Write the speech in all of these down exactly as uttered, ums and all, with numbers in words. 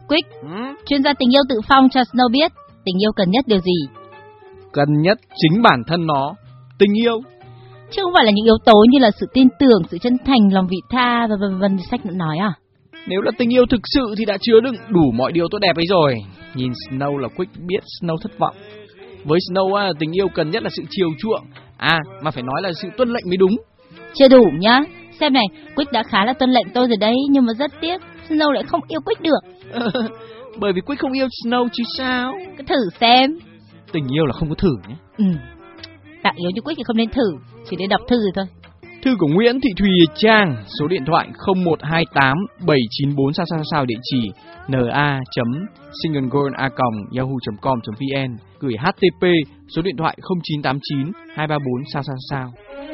Quick, ừ? chuyên gia tình yêu tự phong cho Snow biết tình yêu cần nhất điều gì? Cần nhất chính bản thân nó, tình yêu. Chứ không phải là những yếu tố như là sự tin tưởng, sự chân thành, lòng vị tha và vân vân sách đã nói à? Nếu là tình yêu thực sự thì đã chứa đựng đủ mọi điều tốt đẹp ấy rồi. Nhìn Snow là Quick biết Snow thất vọng. Với Snow á, tình yêu cần nhất là sự chiều chuộng. À, mà phải nói là sự tuân lệnh mới đúng. Chưa đủ nhá. Xem này, Quick đã khá là tuân lệnh tôi rồi đấy, nhưng mà rất tiếc, Snow lại không yêu Quick được. Bởi vì Quick không yêu Snow chứ sao? Cứ thử xem. Tình yêu là không có thử nhé. Ừ. Tặng yếu như Quick thì không nên thử, chỉ nên đọc thư rồi thôi. Thư của Nguyễn Thị Thùy Trang, số điện thoại không một hai tám bảy chín bốn sao sao sao, địa chỉ na chấm singlegirl a còng yahoo chấm com chấm vn, gửi hát tê pê số điện thoại không chín tám chín hai ba bốn sao sao sao.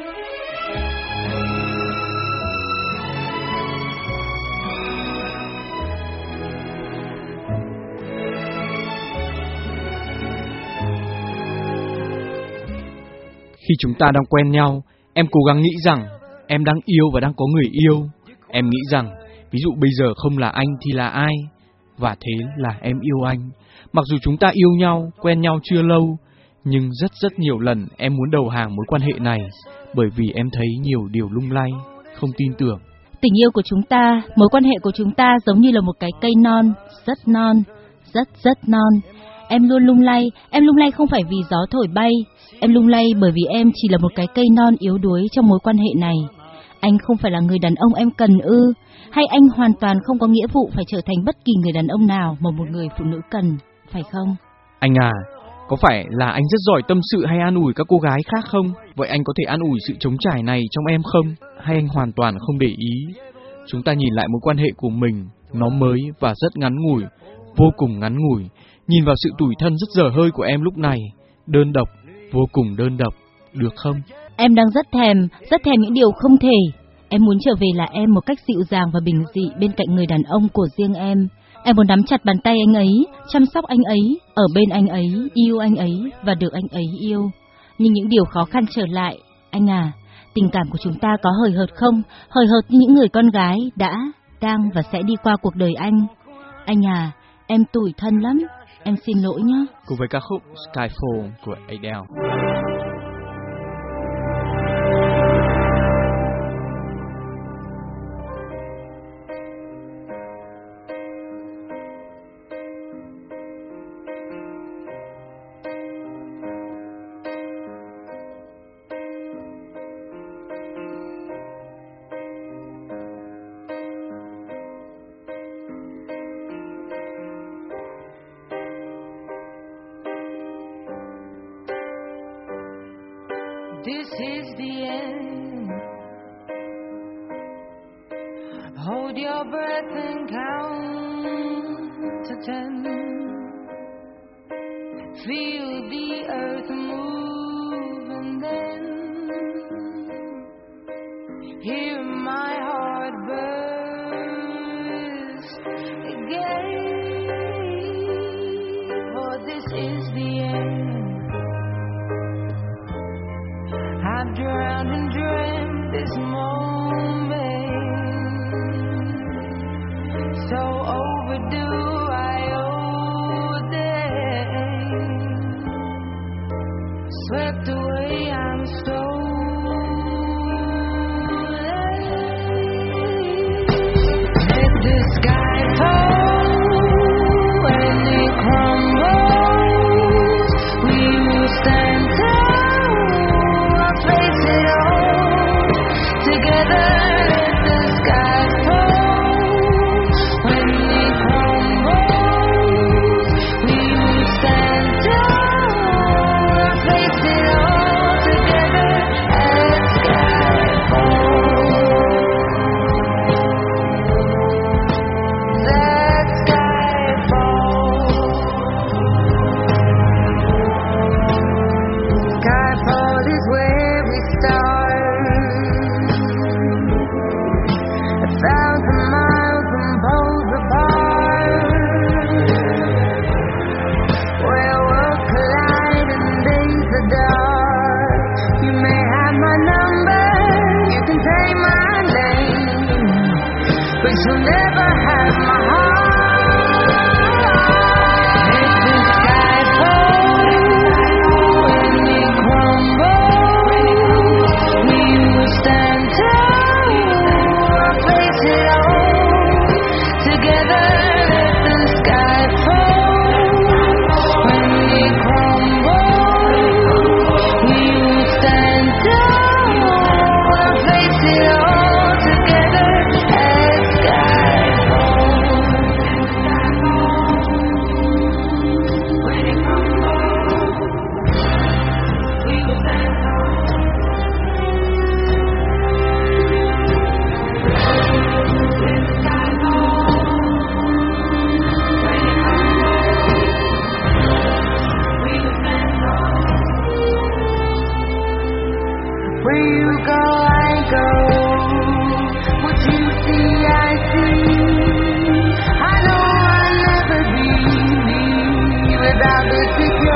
Khi chúng ta đang quen nhau, em cố gắng nghĩ rằng em đang yêu và đang có người yêu. Em nghĩ rằng, ví dụ bây giờ không là anh thì là ai? Và thế là em yêu anh. Mặc dù chúng ta yêu nhau, quen nhau chưa lâu, nhưng rất rất nhiều lần em muốn đầu hàng mối quan hệ này, bởi vì em thấy nhiều điều lung lay, không tin tưởng. Tình yêu của chúng ta, mối quan hệ của chúng ta giống như là một cái cây non, rất non, rất rất non. Em luôn lung lay, em lung lay không phải vì gió thổi bay, em lung lay bởi vì em chỉ là một cái cây non yếu đuối trong mối quan hệ này. Anh không phải là người đàn ông em cần ư, hay anh hoàn toàn không có nghĩa vụ phải trở thành bất kỳ người đàn ông nào mà một người phụ nữ cần, phải không? Anh à, có phải là anh rất giỏi tâm sự hay an ủi các cô gái khác không? Vậy anh có thể an ủi sự trống trải này trong em không? Hay anh hoàn toàn không để ý? Chúng ta nhìn lại mối quan hệ của mình, nó mới và rất ngắn ngủi, vô cùng ngắn ngủi. Nhìn vào sự tủi thân rất dở hơi của em lúc này, đơn độc, vô cùng đơn độc, được không? Em đang rất thèm, rất thèm những điều không thể. Em muốn trở về là em một cách dịu dàng và bình dị bên cạnh người đàn ông của riêng em. Em muốn nắm chặt bàn tay anh ấy, chăm sóc anh ấy, ở bên anh ấy, yêu anh ấy và được anh ấy yêu. Nhưng những điều khó khăn trở lại, anh à, tình cảm của chúng ta có hời hợt không? Hời hợt như những người con gái đã, đang và sẽ đi qua cuộc đời anh. Anh à, em tủi thân lắm, em xin lỗi nhé. Cùng với ca khúc Skyfall của Adele. This is the end. Hold your breath and count to ten. Feel the earth move and then hear my heart burst again. For this is the end. I've drowned and dreamt this moment, so overdue I owe them. Swept away I'm stolen. Let the sky fall when it crumbles. We will stand tall. Face it all together. Let the sky fall when it crumbles. We will stand tall. Face it all together. As sky falls, that sky falls. Sky falls is where we start. A thousand miles and poles apart, where worlds collide and days are dark. You may have my number, you can say my name, but you'll never have my heart. secure.